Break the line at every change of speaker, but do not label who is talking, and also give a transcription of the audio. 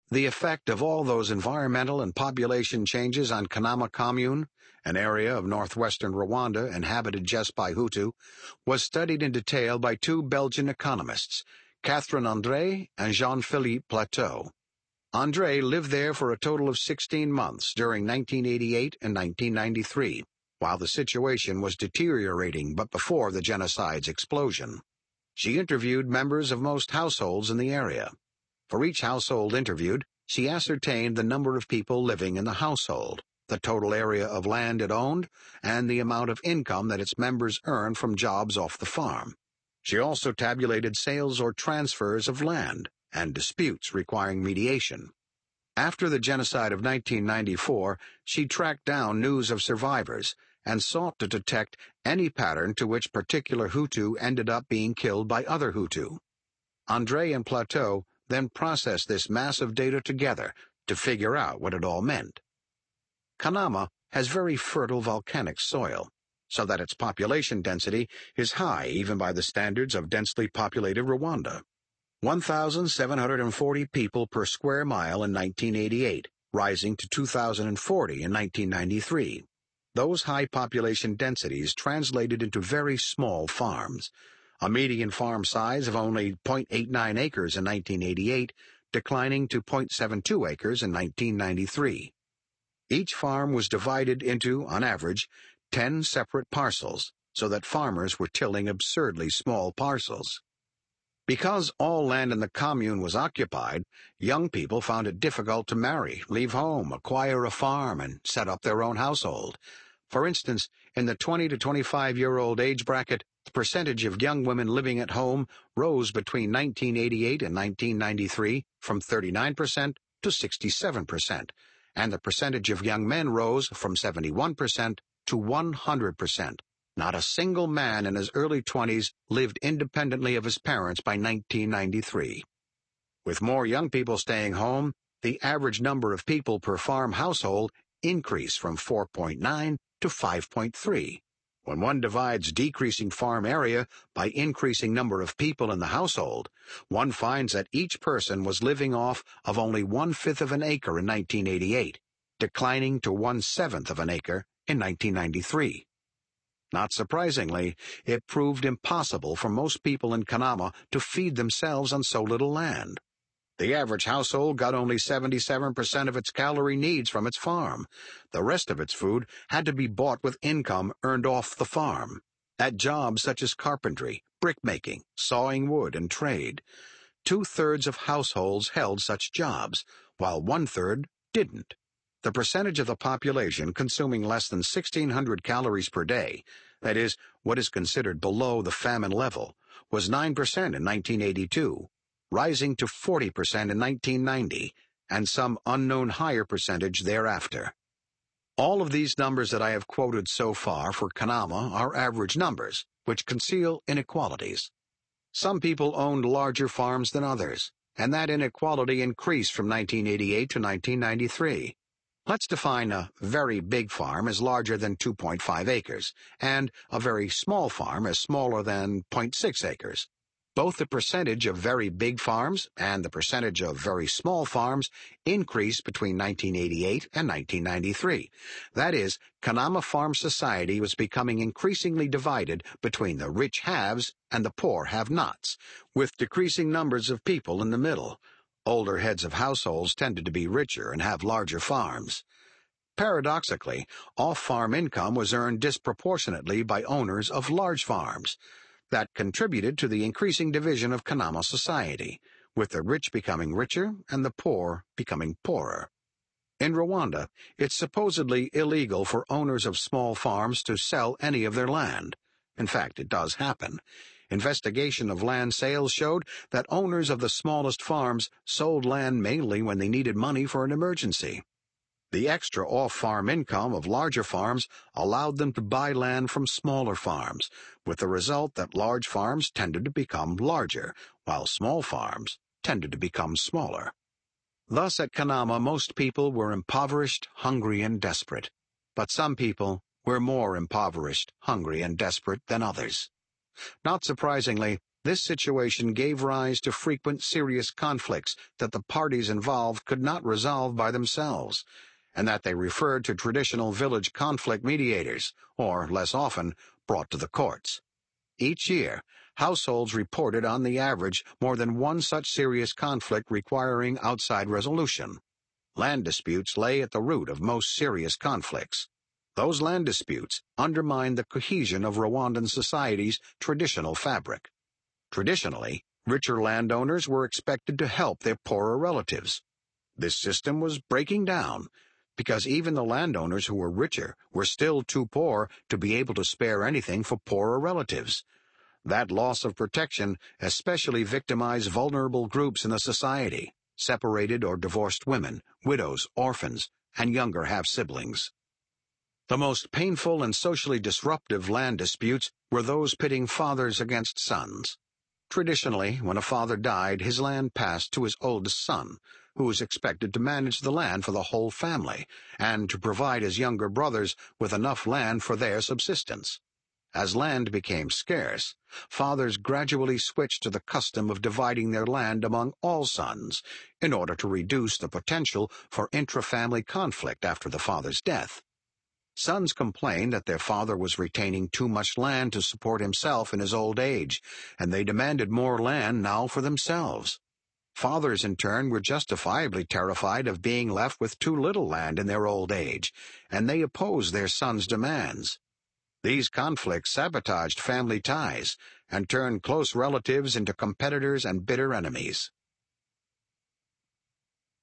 The effect of all those environmental and population changes on Kanama Commune, an area of northwestern Rwanda inhabited just by Hutu, was studied in detail by two Belgian economists, Catherine André and Jean-Philippe Plateau. André lived there for a total of 16 months during 1988 and 1993, while the situation was deteriorating but before the genocide's explosion. She interviewed members of most households in the area. For each household interviewed, she ascertained the number of people living in the household, the total area of land it owned, and the amount of income that its members earned from jobs off the farm. She also tabulated sales or transfers of land and disputes requiring mediation. After the genocide of 1994, she tracked down news of survivors and sought to detect any pattern to which particular Hutu ended up being killed by other Hutu. André and Plateau then processed this massive data together to figure out what it all meant. Kanama has very fertile volcanic soil, so that its population density is high even by the standards of densely populated Rwanda. 1,740 people per square mile in 1988, rising to 2,040 in 1993. Those high population densities translated into very small farms. A median farm size of only 0.89 acres in 1988, declining to 0.72 acres in 1993. Each farm was divided into, on average, 10 separate parcels, so that farmers were tilling absurdly small parcels. Because all land in the commune was occupied, young people found it difficult to marry, leave home, acquire a farm, and set up their own household. For instance, in the 20 to 25-year-old age bracket, the percentage of young women living at home rose between 1988 and 1993 from 39% to 67%, and the percentage of young men rose from 71% to 100%. Not a single man in his early 20s lived independently of his parents by 1993. With more young people staying home, the average number of people per farm household increased from 4.9 to 5.3. When one divides decreasing farm area by increasing number of people in the household, one finds that each person was living off of only 1/5 of an acre in 1988, declining to 1/7 of an acre in 1993. Not surprisingly, it proved impossible for most people in Kanama to feed themselves on so little land. The average household got only 77% of its calorie needs from its farm. The rest of its food had to be bought with income earned off the farm, at jobs such as carpentry, brickmaking, sawing wood, and trade. 2/3 of households held such jobs, while 1/3 didn't. The percentage of the population consuming less than 1,600 calories per day, that is, what is considered below the famine level, was 9% in 1982. Rising to 40% in 1990, and some unknown higher percentage thereafter. All of these numbers that I have quoted so far for Kanama are average numbers, which conceal inequalities. Some people owned larger farms than others, and that inequality increased from 1988 to 1993. Let's define a very big farm as larger than 2.5 acres, and a very small farm as smaller than 0.6 acres. Both the percentage of very big farms and the percentage of very small farms increased between 1988 and 1993. That is, Kanama farm society was becoming increasingly divided between the rich haves and the poor have-nots, with decreasing numbers of people in the middle. Older heads of households tended to be richer and have larger farms. Paradoxically, off-farm income was earned disproportionately by owners of large farms. That contributed to the increasing division of Kanama society, with the rich becoming richer and the poor becoming poorer. In Rwanda, it's supposedly illegal for owners of small farms to sell any of their land. In fact, it does happen. Investigation of land sales showed that owners of the smallest farms sold land mainly when they needed money for an emergency. The extra off-farm income of larger farms allowed them to buy land from smaller farms, with the result that large farms tended to become larger, while small farms tended to become smaller. Thus at Kanama most people were impoverished, hungry, and desperate. But some people were more impoverished, hungry, and desperate than others. Not surprisingly, This situation gave rise to frequent serious conflicts that the parties involved could not resolve by themselves, and that they referred to traditional village conflict mediators, or, less often, brought to the courts. Each year, households reported on the average more than one such serious conflict requiring outside resolution. Land disputes lay at the root of most serious conflicts. Those land disputes undermined the cohesion of Rwandan society's traditional fabric. Traditionally, richer landowners were expected to help their poorer relatives. This system was breaking down, because even the landowners who were richer were still too poor to be able to spare anything for poorer relatives. That loss of protection especially victimized vulnerable groups in the society: separated or divorced women, widows, orphans, and younger half-siblings. The most painful and socially disruptive land disputes were those pitting fathers against sons. Traditionally, when a father died, his land passed to his oldest son, who was expected to manage the land for the whole family, and to provide his younger brothers with enough land for their subsistence. As land became scarce, fathers gradually switched to the custom of dividing their land among all sons, in order to reduce the potential for intra-family conflict after the father's death. Sons complained that their father was retaining too much land to support himself in his old age, and they demanded more land now for themselves. Fathers, in turn, were justifiably terrified of being left with too little land in their old age, and they opposed their sons' demands. These conflicts sabotaged family ties and turned close relatives into competitors and bitter enemies.